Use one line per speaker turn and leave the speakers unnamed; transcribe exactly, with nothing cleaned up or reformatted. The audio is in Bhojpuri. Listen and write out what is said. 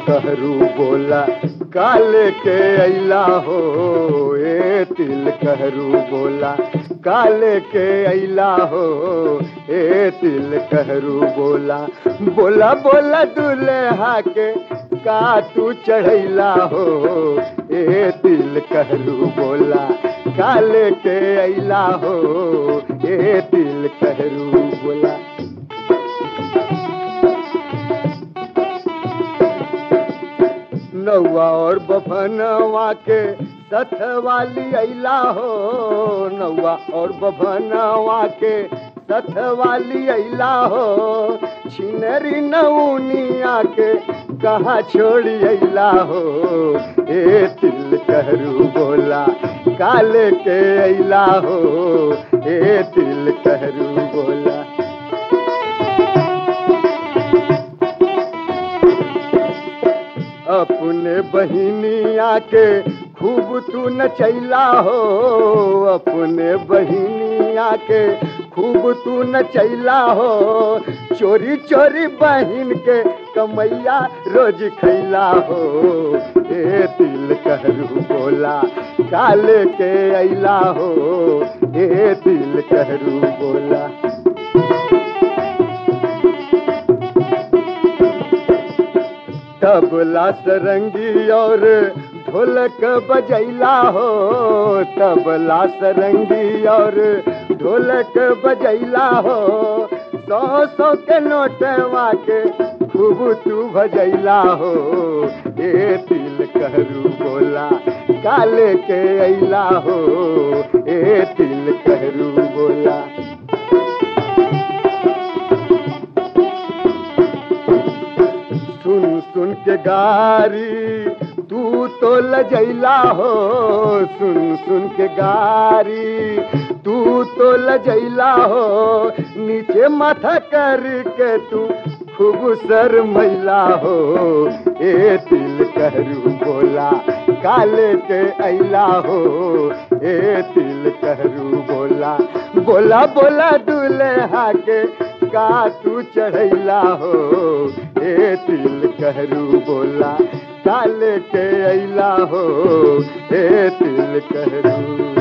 कहरू बोला काले के अइला हो, ए तिल कहरू बोला काले के अइला हो, ए तिल कहरू बोला। बोला बोला दुल्हा के का तू चढ़ैला हो, ए तिल कहरू बोला काले के अइला हो, ए तिल कहरू बोला। नौवा और बभनवा के सथ वाली अइला हो, नौवा और बभनवा के सथ वाली अइला हो, छिनरी नौनिया के कहाँ छोड़ी अइला हो, ए तिल कहरू बोला काले के अइला हो, ए तिल कहरू बोला। अपने बहिनिया के खूब तू नचैला हो, अपने बहिनिया के खूब तू नचैला हो, चोरी चोरी बहिन के कमैया रोज खैला हो, ए तिल कहरू बोला काले के अइला हो, ए तिल कहरू बोला। तबला सरंगी और ढोलक बजैला हो, तबला सरंगी और ढोलक बजैला हो, सौ सौ के नोटवा के खूब तू भजैला हो, ए तिल कहरू बोला काले के अइला हो, ए तिल कहरू बोला। सुन सुन के गारी तू तो लजैला हो, सुन सुन के गारी तू तो लजैला हो, नीचे माथा करके तू खूब शर्मैला हो, ए तिल कहरू बोला काले के अइला हो, ए तिल कहरू बोला। बोला बोला दुल्हा के का तू चढ़ैला हो, ए तिल कहरू बोला काले के अइला हो, ए तिल कहरू।